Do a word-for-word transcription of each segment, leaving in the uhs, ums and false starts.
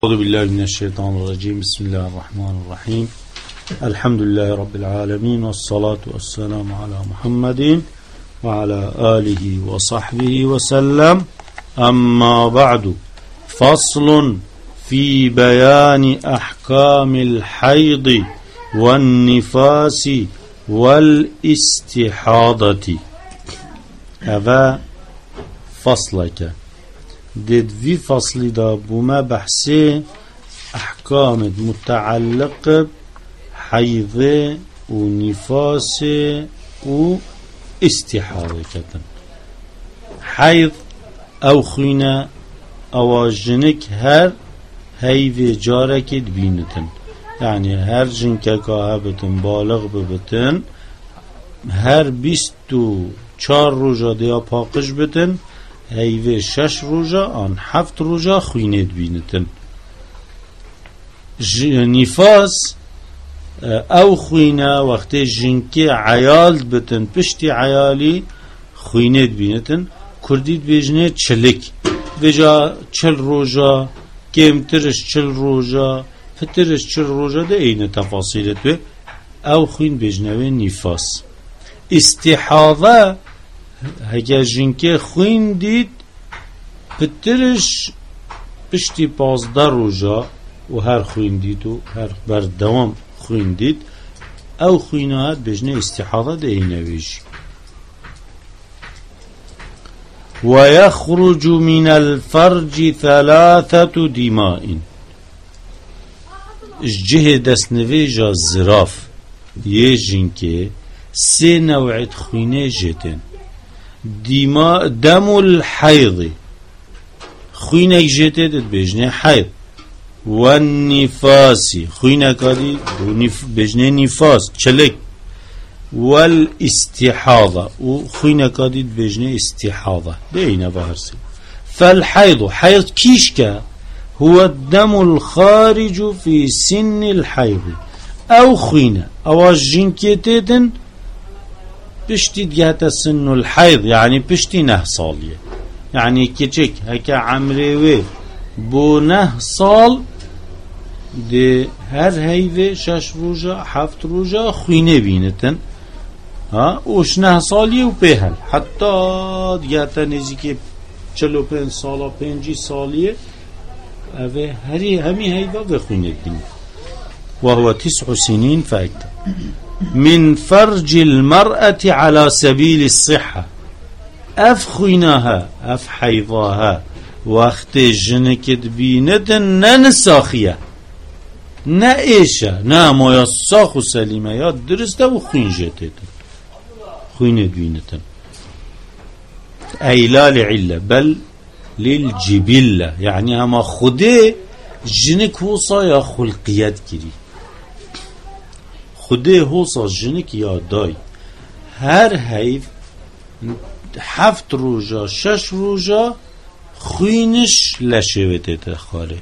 أعوذ بالله من الشيطان الرجيم. بسم الله الرحمن الرحيم. الحمد لله رب العالمين، والصلاة والسلام على محمد وعلى آله وصحبه وسلم. أما بعد، فصل في بيان أحكام الحيض والنفاس والاستحاضة. هذا فصلك دید وی فصلی دا بوما بحثی احکام متعلق حیض و نفاس و استحاضه کتن. حیض او خینا او جنک هر هیو جارکت بینتن، یعنی هر جنکه که بتن بالغ ببتن هر بیست و چار روزا دیا پاقش بتن، هیوه شش روزا آن هفت روزا خوینید بینتن. نفاس او خوینا وقتی جنکی عیال بتن پشتی عیالی خوینید بینتن. کردید بیجنه چلک وجا چل روزا، کمترش چل روزا، فترش چل روزا، ده این تفاصیلت به او خوین بیجنه نفاس. استحاضه هگه جنکه خوین دید پترش پشتی پازده روزا و هر خوین دید و هر بردوام خوین دید او خوینات بجنه استحاضه ده اینویش. و یخرج من الفرج ثلاثة دماء. جه دست نویجا زراف یه جنکه سه نوعت خوینه جتن. دماء دم الحيض خوينك جتت بجنه حيض، والنفاس خوينك هذه بجنه نفاس چلك، والاستحاضة وخوينك هذه بجنه استحاضة بين بهرسي. فالحيض حيض كيشكا هو الدم الخارج في سن الحيض او خوينة او جنكيتتن پشتی دیگه سن الحیض، یعنی پشتی نه سالیه، یعنی کچک هکا عمروه بو نه سال ده هر هیوه شش روزا هفت روزا خوینه بینتن ها اوش نه سالیه و پیهل حتی دیگه تا نزی که چلو پین سالا پینجی سالیه اوه هری همی هیوه بخوینه بینه. و هو تسع سنین فاکتا من فرج المرأة على سبيل الصحة. اف خويناها اف حيضاها وقت جنكت بينتن ننساخية نا ايشا نا ما يساخ سليمة يا درسته و خوين جتتن خوينت بينتن اي لا لعلة بل للجبلة، يعني هما خده جنك وصا يا خلقيات كري خده هوسا جنك یا دای هر حیف هفت روزا شش روزا خوینش لشوته تخاره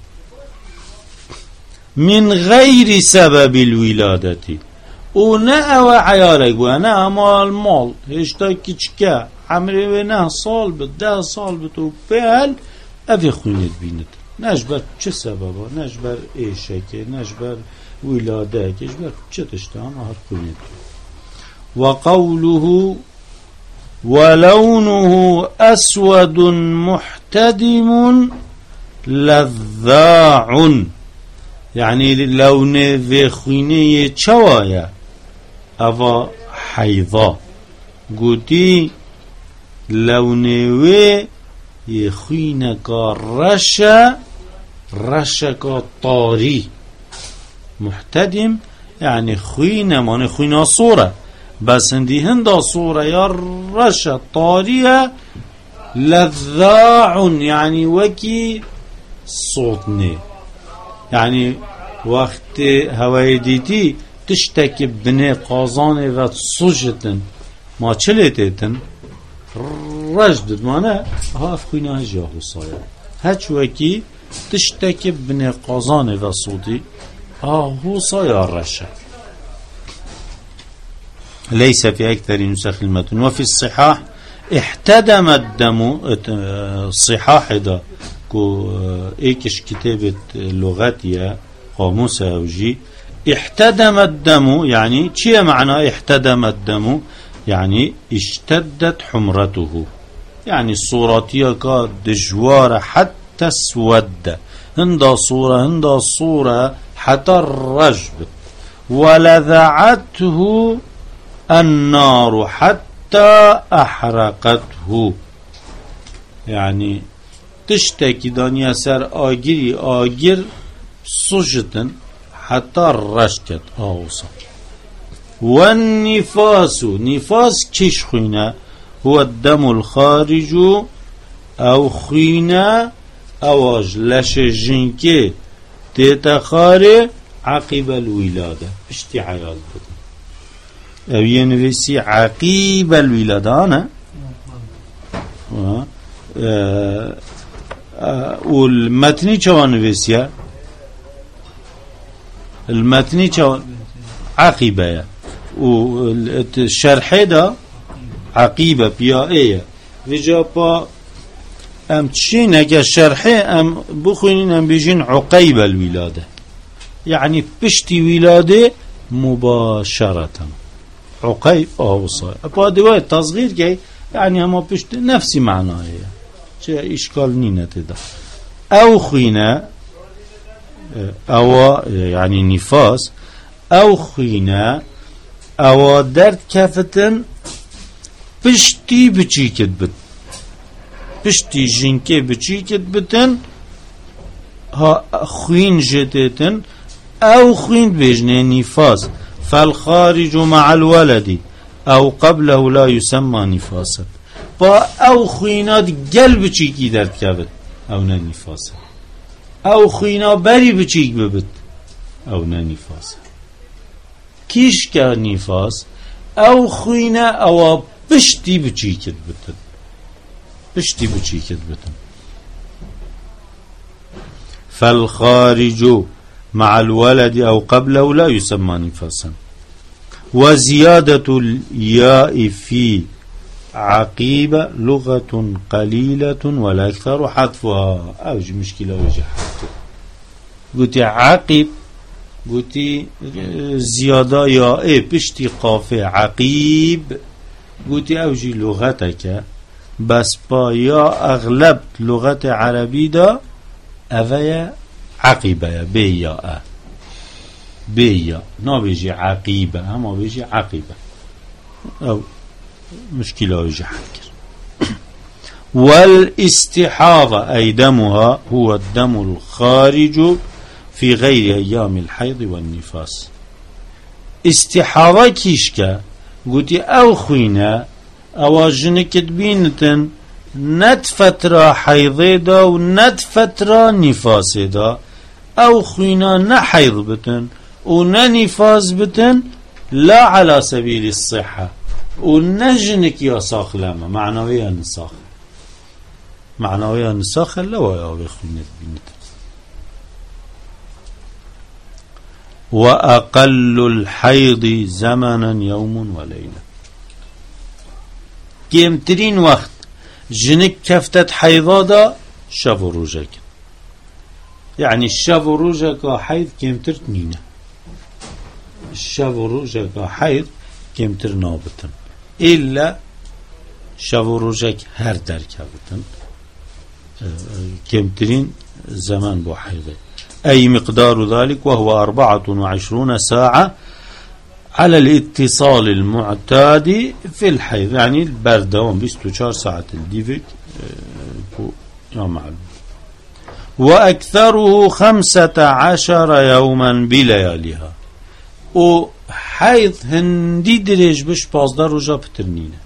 من غیر سبب الولادتی او نه او عیارک و نه امال مال هشتا کچکه عمره و نه سال به ده سال به تو فعل اوی خوینت بیند نجبر چه سببا، نجبر ایشکه، نجبر ولاده كجبر چتشتان هر كونت. وقوله ولونه أسود محتدم لذاع، يعني لون ذي خوينه چوايا أفا حيضا قوتي لونه يخوينك رشا رشك طاري. محتدم يعني خوينة ماني خوينة صورة بس اندي هندا صورة يا رشا طارية. لذاع يعني وكي صوتني، يعني وقت هواي ديتي تشتكي بني قازاني و صجتن ما چلتتن رجدد مانا هاف خوينة هجاهو صايا هج وكي تشتكي بني قازاني و صوتي آه هو صاير رشا. ليس في أكثر نسخ المتن. وفي الصحاح احتدم الدم صحاح دا كو ايكش كتابة لغاتية قاموس اوجي احتدم الدم يعني شيء معنى احتدم الدم يعني اشتدت حمرته يعني الصوراتية كانت دجوارة حتى اسود هندا صورة هندا صورة حتى الرجب ولذعته النار حتى أحرقته يعني تشتكي دانيا سر آجري آجر سجتن حتى الرشكت آوصا والنفاس نفاس كيش خينا هو الدم الخارج أو خينا أواج لشجنك تتخاري عقب الولادة اشتي حيال بدن أو ينفسي عقب الولادة أنا أه أه والمتني شوان نفسيا المتني شوان عقبة والشرح ده عقيبة بيائية وجابا ام تشين اگه شرحه ام بخونين ام بيجين عقيب الولادة يعني بشتي ولادة مباشرة عقيب اوصى ابا دواء تصغير كي يعني هما بشت نفس معناه شيء اشكال نينة ده او خينا او يعني نفاس او خينا او درد كفتن بشتي بچي كتبت بشتي جنكي بچي كتبتن ها خوين جدتن او خوين بجنه نفاس فالخارج مع الولد او قبله لا يسمى نفاسا با او خوينات قلب بچي كي درد كبت او نا نفاسا او خوينا بري بچي ببت او نا نفاسا كيش كا نفاس او خوينا او بشتي بچي كتبتن بشتي بچي كتبتن فالخارج مع الولد أو قبله لا يسمى نفاسا وزيادة الياء في عقيبة لغة قليلة ولا أكثر حذفها أوجي مشكلة أوجي حذفها قلت عقيب قلت زيادة ياء بشتي قافة عقيب قلت أوجي لغتك بس با يا أغلب لغة عربي دا أفيا عقيبة بيا بيا نا بيجي عقيبة أما بيجي عقيبة أو مشكلة بيجي حكر والاستحاضة أي دمها هو الدم الخارج في غير أيام الحيض والنفاس استحاضة كيشكا قلت أو خوينا أواجنك تبينتن نت فترة حيضة دا ونت فترة نفاسة دا أو خوينا نحيض بتن وننفاس بتن لا على سبيل الصحة ونجنك يا صاخ لما معنوية نصاخ معنوية نصاخ لا ويا خوينا تبينتن وأقل الحيض زمنا يوم وليلة كمترين وقت جنك كفتت حيضا دا شف روجك يعني الشف روجك حيض كمتر تنينة الشف روجك حيض كمتر نابتن إلا شف روجك هر در كابتن كمترين زمان بو حيضة أي مقدار ذلك وهو أربعة وعشرون ساعة على الاتصال المعتاد في الحيض يعني البردوام بيست وشار ساعة الديفك يا معلوم وأكثره خمسة عشر يوما بلياليها وحيض هندي دريج بش بازدار روجا بترنينه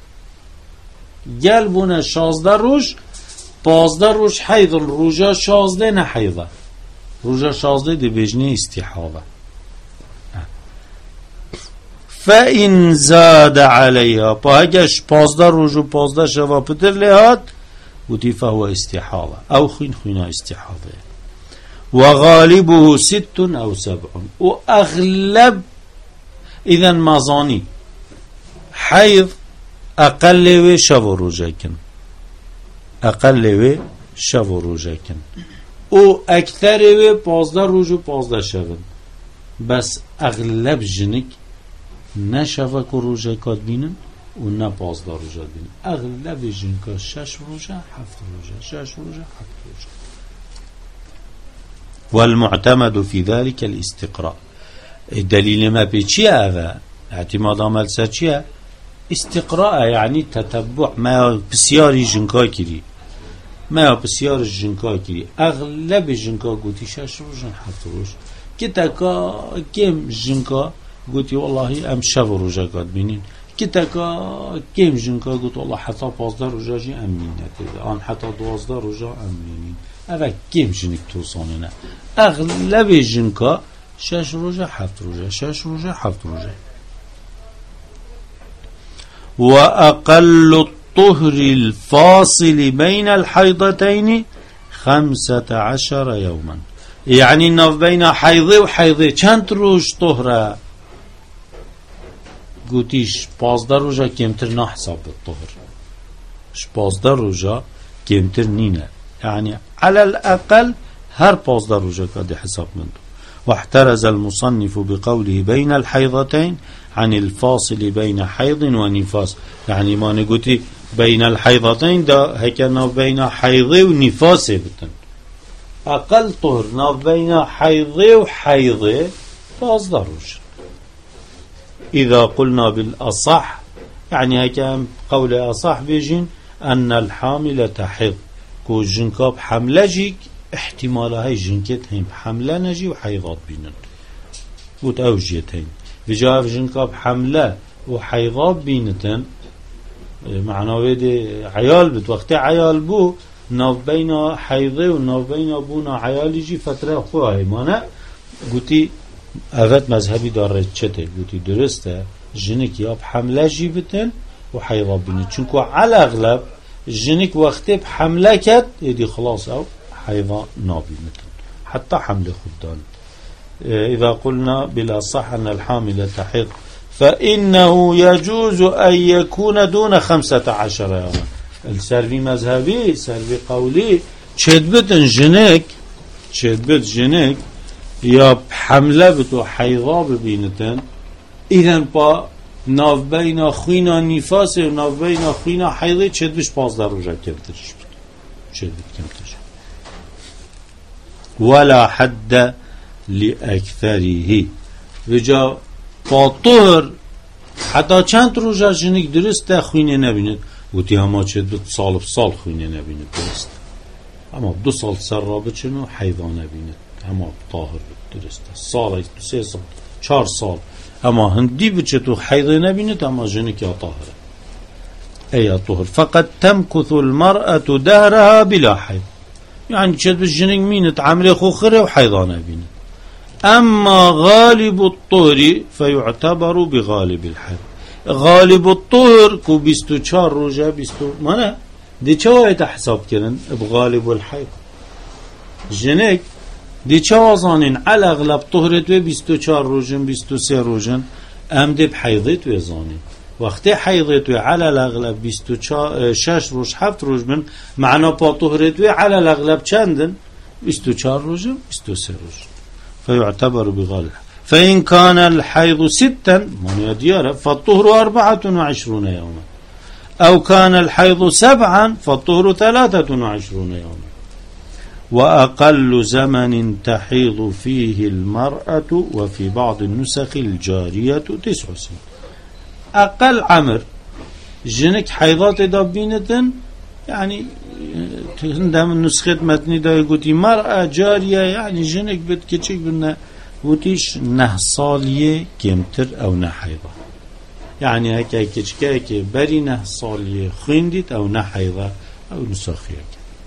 قلبنا شازدار روج بازدار روج حيض الروجا شازده نحيضه روجا شازده دي بجنه استحاضه فإن زاد عليها باقش پازده روز و پازده شوا پتر لهات وتي فهو استحاضة أو خين خينا استحاضة وغالبه ست أو سبع وأغلب إذا مازاني حيض أقل و شوا روجاكن أقل و شەو و ڕۆژەکەن و ئەکتەرێ وێ پازدە ڕۆژ و پازدە شەون بەس ئەغلەب ژنێک نە شەڤەک و ڕۆژەکات بینن و نە پازدە ڕۆژەت بینن ئەغلەبی ژنکە شەش ڕۆژە هەفت ڕۆژە شەش ڕۆژە هەفت ڕۆژە. والمعتمد في ذلك الاستقراء. الدليل ما بيتشي هذا اعتماد عمل ساتشيا استقراء يعني تتبع ما بسياري جنكا كري ما بسيار الجنكا كري اغلب الجنكا قوتي شاش روجن حفت روج كتاكا كم جنكا قوتي والله ام شف روجا قد بينين كتاكا كم جنكا قوت والله حتى بازدار روجاجي امين ان حتى دوازدار روجا امينين هذا كم جنك توصاننا اغلب الجنكا شاش روجا حفت روجا شاش روجا حفت روجا. وأقل الطهر الفاصل بين الحيضتين خمسة عشر يوما يعني نف بين حيضة وحيضة چند روج طهرة قوتيش بازدر روجا كمتر نحسب الطهر بازدر روجا كمتر نينا يعني على الأقل هر بازدر روجا قد حساب منه. واحترز المصنف بقوله بين الحيضتين عن الفاصل بين حيض ونفاس يعني ما نقولي بين الحيضتين ده هكذا بين حيض ونفاس بتن أقل طهر بين حيض وحيض فاصدروش. إذا قلنا بالأصح يعني هكذا قول أصح بيجين أن الحامل تحض كو جنكاب حملة جيك احتمال هاي جنكت هم حملة نجي وحيضات بينن وتأوجيتين بجاء جنكاب حملة وحيضات بينتن معناه ويدي عيال بت وقت عيال بو ناف بين حيضه وناف بين بونا عيال يجي فترة خواه مانا قوتي أفت مذهبي دارت چته قوتي درسته جنك ياب حملة جيبتن وحيضات بينتن چونكو على أغلب جنك وقت بحملة كت يدي خلاص أو حيضة نابينتن حتى حمل خدان. إذا قلنا بلا صح أن الحامل تحض فإنه يجوز أن يكون دون خمسة عشر يوما. السربي مذهبي سربي قولي شدبت جنك شدبت جنك يا حملة بتو حيضة ببينتن إذن با ناف بين خوينا نفاس وناف بين خوينا حيضة شدبش باز دروجة كمترش شدبت كمترش ولا حد لأكثره وجا فاطهر حتى چند روزا جنك درست خوينه نبينت وتي هما شدبت سال بسال خوينه نبينت درست اما دو سال سر رابط شنو حيضا نبينت اما طاهر درست سال سه سال چار سال اما هندي بچتو حيضا نبينت اما جنك يا طاهر اي طهر فقد تمكث المرأة دهرها بلا حيض يعني شدبت جنك مينت عمري خوخره وحيضا نبينت. أما غالب الطهر فيعتبر بغالب الحيض. غالب الطهر كو بيستو چار روجا بيستو مانا دي چوا يتحساب كرن بغالب الحيض جنك دي چوا زانين على أغلب طهرت و بيستو چار روجن بيستو سي روجن ام دي بحيضت و زانين وقت حيضت و على الأغلب بيستو شش روج حفت روج من معنا با طهرت و على الأغلب چندن بيستو چار روجن بيستو سي روجن فيعتبر بغالب. فإن كان الحيض ستا من ديارة فالطهر أربعة وعشرون يوما أو كان الحيض سبعا فالطهر ثلاثة وعشرون يوما. وأقل زمن تحيض فيه المرأة وفي بعض النسخ الجارية تسع سنين. أقل عمر جنك حيضات دابينة يعني عندما النسخة متني دا يقولي مرأة جارية يعني جنك بتكتشك بنا وتيش نه صالية كمتر أو نه حيضة يعني هكا كتشكا هكا بري نه صالية خندت أو نه حيضة أو نسخية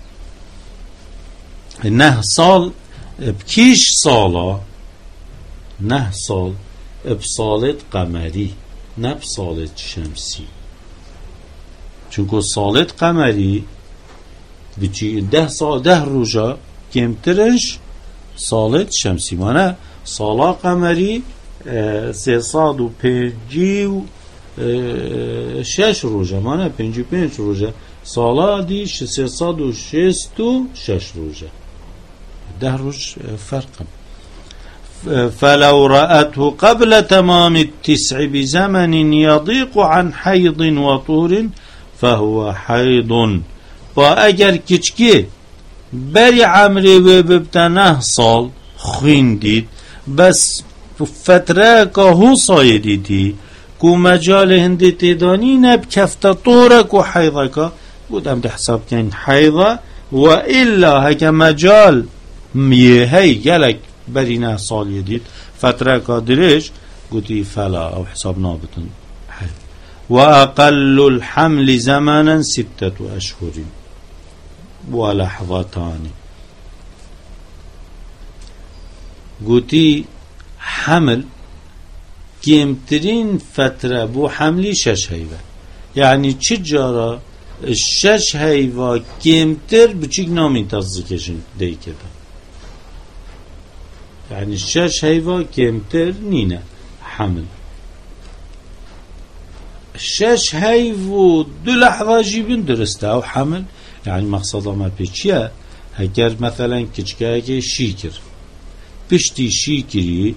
نه صال بكيش صالة نه صال بصالة قمري نه بصالة شمسي چونکو صالة قمري بچی ده سال ده روزا کمترش صالة شمسی مانه صالة قمری سه صاد و پنجی و شش روزا مانه پنجی پنج روزا سالا دی سیصد و شست و شش روزه ده روز فرقم. فلو رأته قبل تمام التسع بزمن يضيق عن حيض وطور فهو حيض. با اگر کچکی بری عمری و ببتنه سال خویندید بس فتره که هو سایدیدی که مجال هندی تیدانی نب کفت طورک و حیضه بودم ده حساب کن حیضه و الا هک مجال میهی گلک بری نه سال یدید فتره که درش گوتی فلا او حساب نابتن حیض. و اقل الحمل زمانا ستة اشهر ولحظتان. گوتی حمل کمترین فتره بو حملی شش هیوه یعنی چه جارا شش هیوه کمتر بچیک نامی تازکشن دی کده یعنی شش هیوه کمتر نینه حمل شش هیوه دو لحظه جیبین درسته او حمل یعنی مقصد ما پیچیه اگر مثلا کچکه که شیکر پشتی شیکری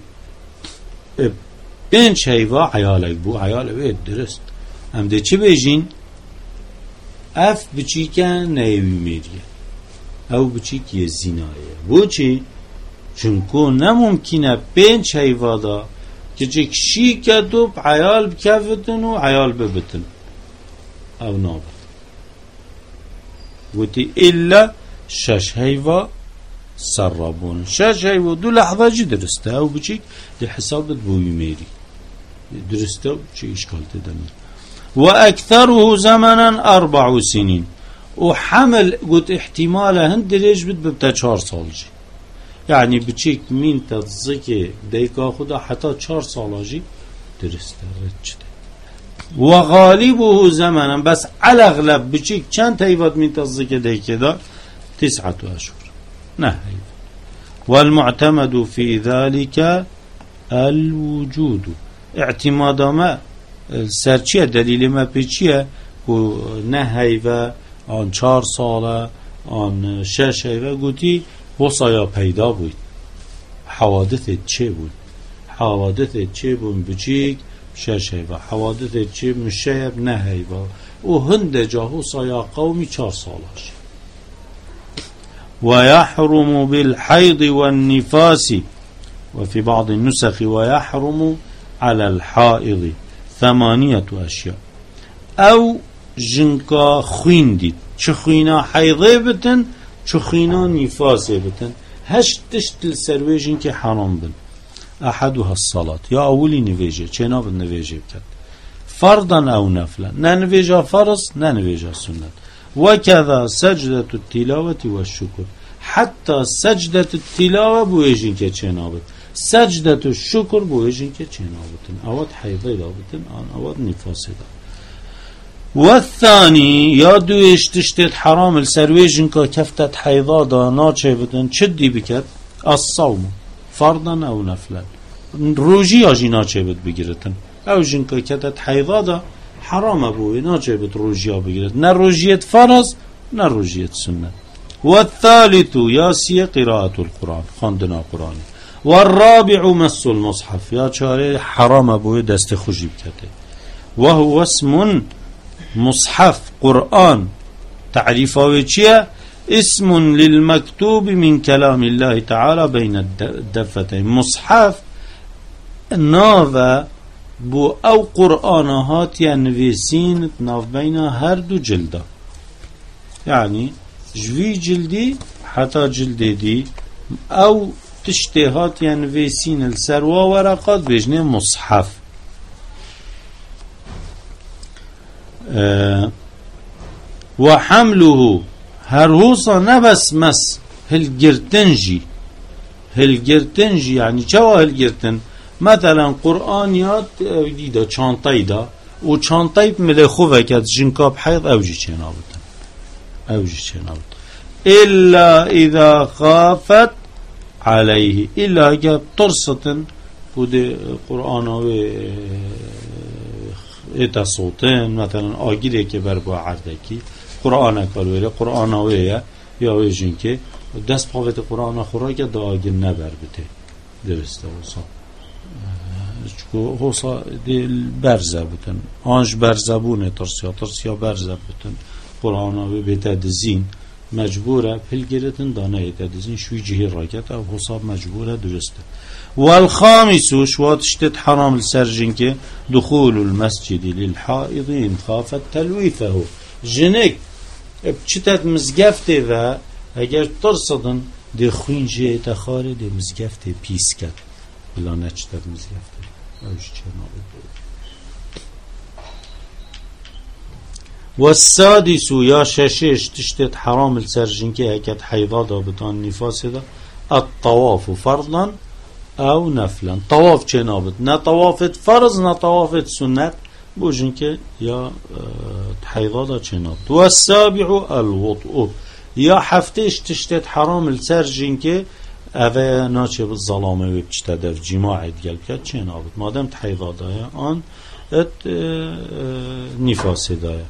پنج هیوا عیالک بو عیالک بید درست هم ده چه بیجین اف بچیکه نیوی میریه او بچیک زینایه بو چی؟ چونکو نممکنه پنج هیوا دا که چک شیکه دو عیال بکفتن و عیال ببتن او نابت گوتی الا شش هیوا سرابون شش هیوا دو لحظه جی درسته او بچیک ده حسابت بوی میری درسته و چه اشکال تدنی. و اکثره زمانا اربع سنین و حمل قلت احتماله هند دريج بد ببتا چهار سال جي يعني بچيك مين تتزكي ديكا خدا حتى چهار سال جي درست رجده. وغالبه زمانا بس على اغلب بچيك چند تيبات مين تتزكي ديكا دا تسعة اشهر نهي. والمعتمد في ذلك الوجود اعتماد ما سرچیه دلیل ما پیچیه و نه هیوه آن چهار ساله آن شش هیوه گوتی بسایا پیدا بود حوادث چه بود حوادث چه بود بچیک شش هیوه حوادث چه مشیب نه هیوه و هند جاهو سایا قومی چهار سالش. ويحرم بالحيض والنفاس وفي بعض النسخ ويحرم على الحائض ثمانية أشياء أو جنكا خوين ديت چه خوينا حيضه بتن چه خوينا نفاسه بتن هشت تشتل سرويجين که حرام بن. أحدها الصلاة يا أولي نويجه چه ناب نويجه بكت فرضا أو نفلا ننويجه فرض ننويجه سنة. وكذا سجدة التلاوة والشكر حتى سجدة التلاوة بويجين که چه نابت سجدة الشكر بويجين که چه نابتن اواد حيضه دابتن آن اواد نفاسه دا. والثاني يا دويش تشتت حرام السرويجين که كفتت حيضه دا ناچه بتن چدي بكت الصوم فرضا او نفلا روجي آجي ناچه بت بگیرتن او جن که كتت حيضه دا حرام بوي ناچه بت روجيا بگیرت نه روجيت فرض نه روجيت سنة. والثالث ياسي قراءة القرآن خاندنا قرآن. والرابع مس المصحف يا چاره حرام بوي دست خوشی بکته. وهو اسم مصحف قرآن تعريفه چیه اسم للمكتوب من كلام الله تعالى بين الدفتين. مصحف ناوه بو او قرآنهات ينويسين ناف بين هر دو جلده يعني جوي جلدي حتى جلدي دي او تشتهات ينويسين السروا ورقات بجنه مصحف. أه وحمله هرهوصا نبس مس هالجرتنجي هالجرتنجي يعني چوا هالجرتن مثلا قرآن یاد دیده چانتای دا و چانتای ملی خوبه که از جنکاب حیض اوجی چه نابتن اوجی چه نابتن الا اذا خافت علیه الا اگه ترستن بوده قرآن و ایتا صوتن مثلا آگیره که بر با عردکی قرآن کالویره قرآن آویه یا ویجین که دست پاوت قرآن خورا که داگه نبر بته درسته حسا چکو حسا دیل برزه بودن آنش برزه بونه ترسیا ترسیا برزه بودن قرآن آوی بیته دزین مجبوره پلگیرتن دانه ایته دزین شوی جهی راکت او حساب مجبوره درسته والخامس شواتشتت حرام السرجين كي دخول المسجد للحائض إن خافت تلويثه جنك بچتت مزگفته و اگر ترصدن دي خوين جي تخاري دي مزگفته پیس کد بلا نچتت مزگفته اوش چنابه والسادس يا ششش تشتت حرام السرجين كي هكت حيضا دابطان نفاس دا الطواف فرضا او نفلا طواف چه نابد نه طوافت فرض نه طوافت سنت بوجن که یا حیضا دا چه نابد و السابع الوضوء یا هفتهش تشتت حرام السرجین که اوه ناچه بود ظلامه و بچته در جماعت گل کرد چه نابد مادم حیضا دایه آن ات نفاسی دایه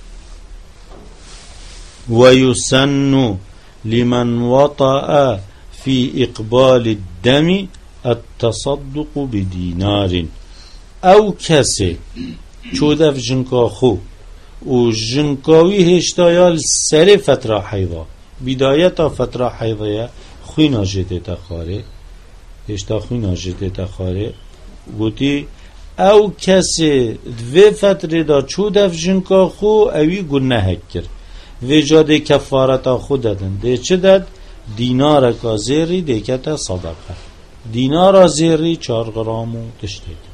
و یسن لمن وطأ في إقبال الدم التصدق بدينار او کسی چودف جنکا خو و جنکاوی هشتایال سر فتره حیضا بدایتا فتره حیضا خوی ناجده تخاره هشتا خوی ناجده تخاره گوتی او کسی دو فتره دا چودف جنکا خو اوی گناه کرد و جاده کفارتا خود دادن ده چه داد؟ دینار کا زیری دیکتا صدقه دینار زیری چار گرامو تشتکن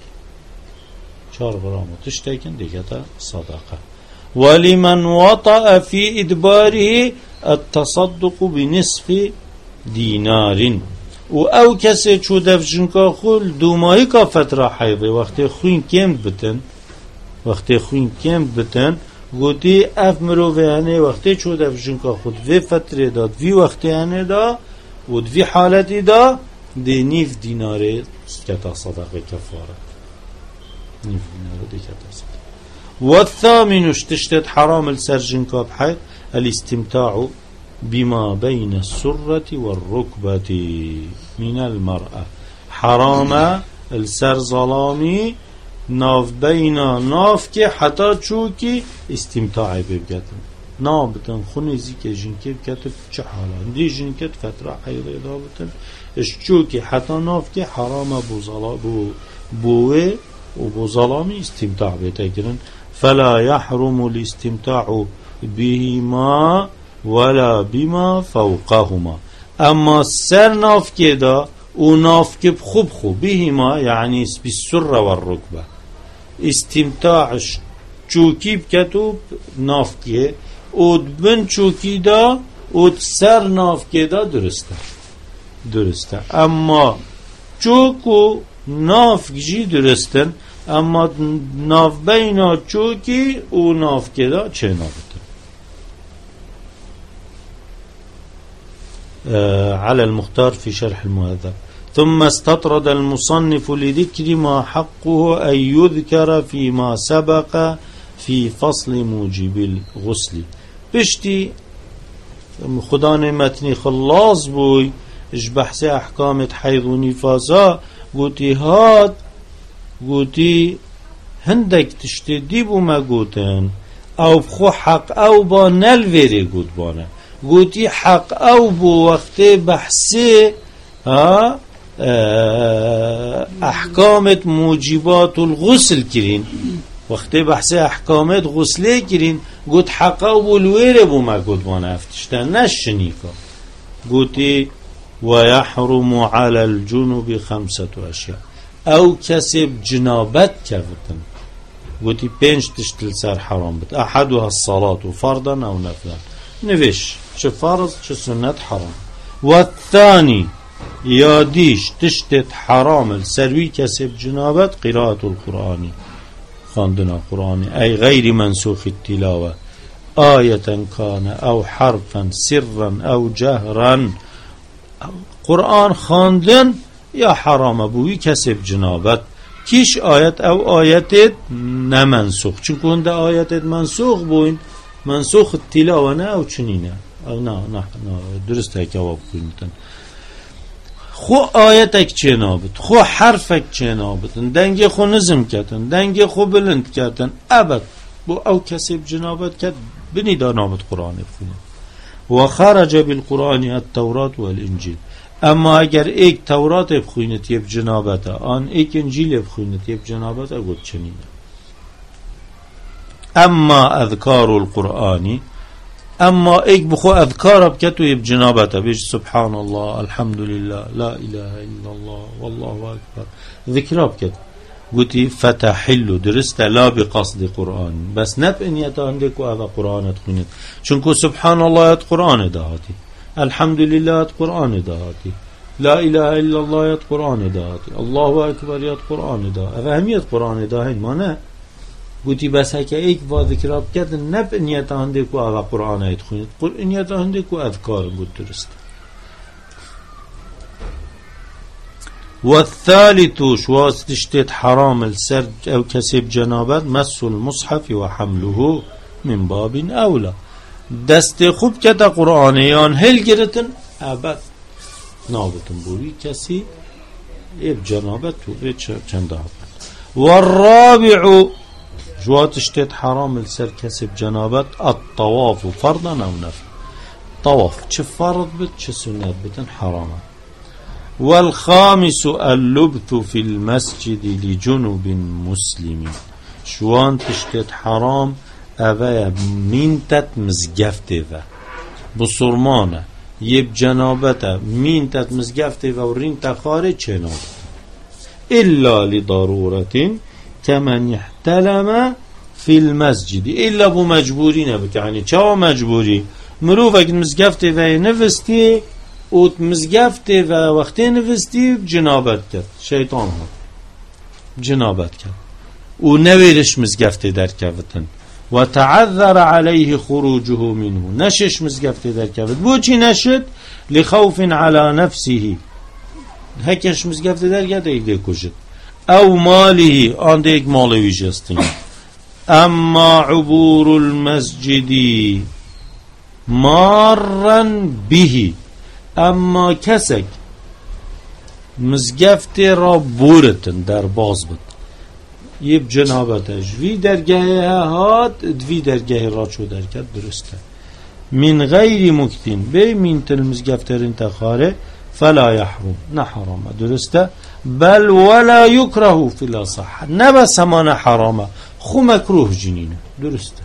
چار گرامو تشتکن دیکتا صدقه ولی من وطأ فی ادباره التصدق بنصف دینار و او کسی چودف جنکا خول دومایی کا فتره حیضه وقتی خوین کم بتن وقتی خوین کم بتن گوتی اف مروفه هنه وقتی چودف جنکا خود وی فتره داد وی وقتی هنه دا و دوی حالتی دا دی نیف دیناره کتا صدقه کفاره نیف دیناره دی کتا صدقه و الثامنش تشتت حرام السرجنكا بحيث الاستمتاع بما بين السرة والركبة من المرأة حرام السر ظلامي ناف بينا ناف كي حتى چوكي استمتاع ببقتن ناف بتن خوني زيكي جنكي بكتب چه حالا دي جنكت فترة حيضة دابتن اش چوكي حتى ناف كي حرام بو ظلام بو بوه وبو ظلامي استمتاع بتكرن فلا يحرم الاستمتاع بهما ولا بما فوقهما اما سر ناف كي دا و ناف كي بخوب خوب بهما يعني بالسرة والركبة استمتاعش چوكي بكتب ناف كي و بن چوكي دا و سر ناف كي دا درسته درسته اما چوكو ناف جي درستن اما ناف بينا چوكي و ناف كي دا چه نابتن آه على المختار في شرح المهذب ثم استطرد المصنف لذكر ما حقه أن يذكر فيما سبق في فصل موجب الغسل بشتي خدا نعمتني خلاص بوي اش بحث احكام حيض و نفاسا قوتي هاد قوتي هندك تشتدي بو ما قوتن او بخو حق او با نلويري قوت بانا قوتي حق او بو وقت بحثي ها احکامت موجبات الغسل کرین وقتی بحث احکامت غسله کرین گوت حقا و بلویره بو ما گوت بانه افتشتن نشنیکا گوتی و یحرم علی الجنوب خمسة اشیاء او کسی جنابت کفتن گوتی پنج تشتل سر حرام بد احدها الصلاة فرضا او نفلا نوش چه فرض چه سنت حرام و الثانی یادیش تشتت حرام السروی کسب جنابت قراءة القرآن خواندن قرآن ای غیر منسوخ التلاوه آیتا کان او حرفا سرا او جهرا قرآن خواندن یا حرام بوی کسب جنابت کیش آیت او آیتت نمنسوخ چون کنده آیتت منسوخ بوین منسوخ التلاوة نا أو چنينة أو نا نا نا درست هيك جواب كنتن خو آياتك چه نابد خو حرفك چه نابدن دنگی خو نظم کتن دنگی خو بلند کتن ابد بو او کسی بجنابت کت بنی دا نابد قرآن بخونه و خرج بالقرآن التوراة والانجیل اما اگر ایک تورات بخوینت یب جنابت آن ایک انجیل بخوینت یب جنابت اگود چنینه اما اذکار القرآنی اما ایک بخو اذکار بکتو یب جنابت بیش سبحان الله الحمد لله لا اله الا الله والله اکبر ذکر بکت گوتی فتحلو درست لا بقصد قرآن بس نب انیت عندك و اوه قرآن تخونید چونکو سبحان الله ات قرآن دهاتی الحمد لله ات قرآن دهاتی لا اله الا الله ات قرآن دهاتی الله اکبر ات قرآن ده اوه همیت قرآن دهین ما نه گوتی بس هکه ایک با ذکر بکت نب انیت عندك و اوه قرآن ات خونید انیت عندك و اذکار بود درست والثالث شواستشتت حرام السرد او كسب جنابت مس المصحف وحمله من باب اولى دست خوب كتا قرآنيان هل گرتن ابد نابتن بوري كسي اب جنابت و چند ابد والرابع شواستشتت حرام السرد كسب جنابت الطواف فرضا او نفل طواف چه فرض بد چه سنت بتن حرامه والخامس اللبث في المسجد لجنوب مسلم شوان تشتت حرام اوه مینتت مزگفته و بسرمانه یب جنابته مینتت مزگفته و رینت خارج چنابت الا لضرورت كمن يحتلم في المسجد الا بو مجبوری نبک یعنی چه مجبوری مروف اگه مزگفته و نفستی اوت مزگفته و وقتی نفستی جنابت کرد شیطان ها جنابت کرد او نویرش مزگفته در کفتن و تعذر علیه خروجه منه نشش مزگفته در کفت بو چی نشد لخوف على نفسه هکش مزگفته در کرد ایده کشد او ماله آن ده یک مالوی جستین اما عبور المسجدی مارن بهی اما کسک مزگفت را بورتن در باز بود یب جنابتش وی درگاه هات دوی درگاه را چو در کرد درسته من غیر مکتین بی من تل مزگفترین تخاره فلا يحرم نه حرامه درسته بل ولا يكره فی الاصح نه بس همان حرامه خو مکروه جنینه درسته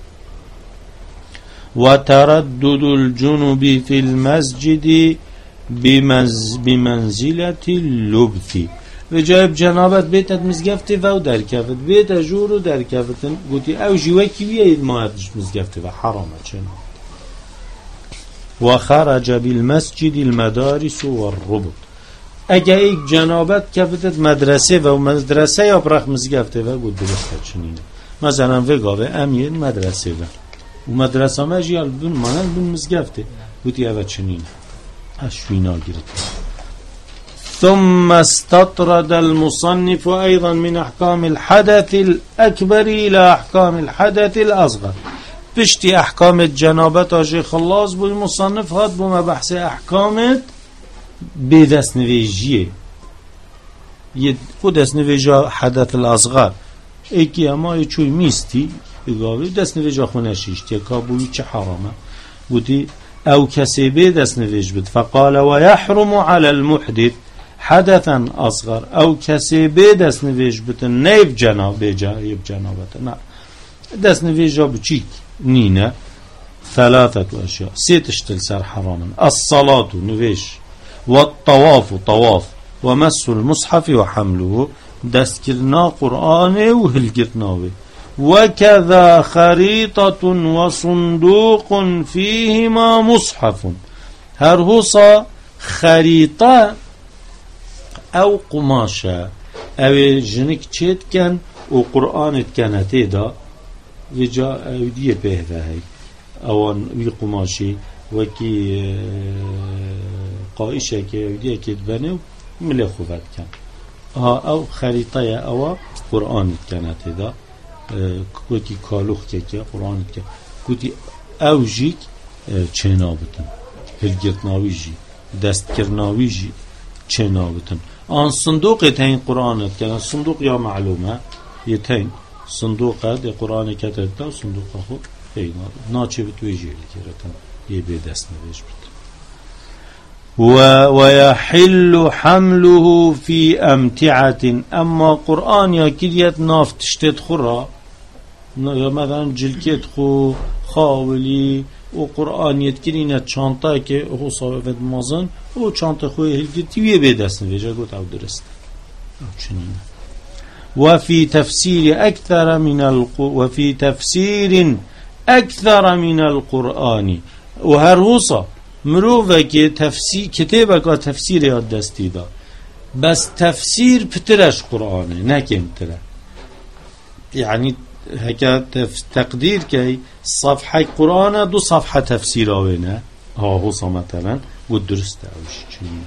وتردد الجنوب في المسجد بمز بمنزلة اللبث و جایب جنابت بیتت مزگفته و در کفت بیت جورو در کفتن گوتی او جوه کی بیاید ماهدش مزگفته و حرامه چنان و خرج بالمسجد المدارس والربط اگه ایک جنابت کفتت مدرسه و مدرسه یا برخ مزگفته و گوت درسته چنینه مثلا وگاوه امیر مدرسه و و مدرسه ما جیال بون مانند بون مزگفته گوتی اوه چنینه اشوینا گرد ثم استطرد المصنف ايضا من احكام الحدث الاكبر الى احكام الحدث الاصغر پشتی احکام جنابت آجی خلاص بوی مصنف هات بو مبحث احکامت به دست نویجیه یه خود دست نویجا حدث الاصغر ایکی اما چوی میستی بگاوی دست نویجا خونشیشت یا کابوی چه حرامه بودی او کسی به دست نویج بد فقال و یحرم على المحدث حدثا اصغر او کسی به دست نویج بد نیب جناب جایب جنابت نه دست نویجا بچیک نينا ثلاثة أشياء سيتشتل سر حراما الصلاة نويش والطواف طواف ومس المصحف وحمله دستكرنا قرآن وهلقرناوي وكذا خريطة وصندوق فيهما مصحف هرهصا خريطة أو قماشة أو جنك تشيت كان وقرآن كانت دا وجا اودیه بهده هی اوان وی قماشی وکی قایشه که اودیه که دبنه ملی خوبت کن او خریطه او قرآن کنه دا وکی کالوخ که که قرآن که گوتی او جی چه نابتن هلگت ناوی جی دست کرناوی جی چه نابتن آن صندوق تین قرآن که صندوق یا معلومه یه تین صندوق ده قرآن کترده و صندوق خود اینا ناچه بتوی جیلی کرتن یه به دست نویش بید و ويحل حمله في أمتعة أما قرآن يا كريت نافت تشتت خرا مثلا جلكت خو خاولي وقرآن يتكرين چانتا که هو صاحبت مازن و چانتا خوی هلگرتی ویه بیدست نویجه گوت او درست چنین وفي تفسير أكثر من الق وفي تفسير أكثر من القرآن وهروصا مروفه که تفسیر کتابه که تفسیر یاد دستی دا بس تفسیر پترش قرآنه نه کمتره یعنی هکا تقدیر که صفحه قرآنه دو صفحه تفسیر آوینه ها حوصا مثلا بود درسته اوش چنین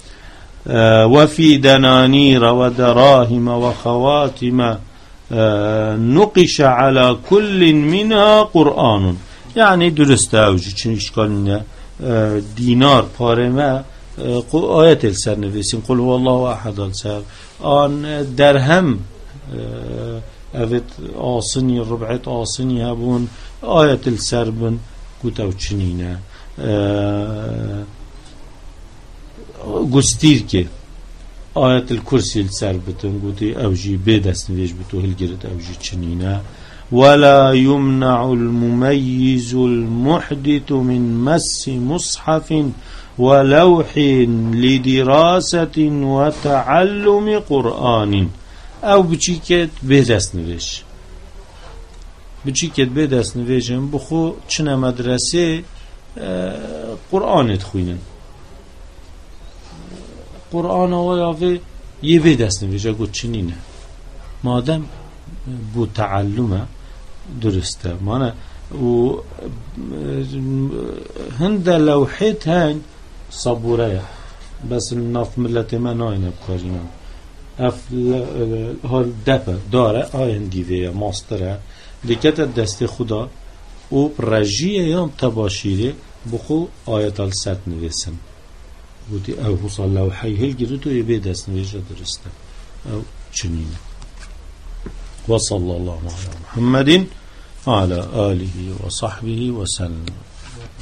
وفي دنانير ودراهم وخواتم نقش على كل منها قرآن يعني درست اوجي چون اشكال نه دینار پارمه آیت السر نویسیم قل هو الله احد السر آن درهم اوید آسنی ربعت آسنی هبون آیت السر بن گوتو چنینه گستیر که آیت الکرسی السر بتن گوتی اوجی بدست نویش بتو هلگرد اوجی چنینه ولا يمنع المميز المحدث من مس مصحف ولوح لدراسة وتعلم قرآن او بچی که بدست نویش بچی که بدست نویشم بخو چنه مدرسه قرآن تخوینن قرآن آوه یه بدست نویشه گوت چنینه مادم بو تعلمه درسته مانه و هند لوحيت هاي صبورية بس الناف ملت ما ناين بكارينا اف هال دپه داره آین گیوه ماستره دکت دست خدا و رجیه یا تباشیره بخو آیت الست نویسن بودی او حصال لوحی هل گیرو تو یه بی دست نویشه درسته او چنینه وصلى الله على محمد وعلى آله وصحبه وسلم.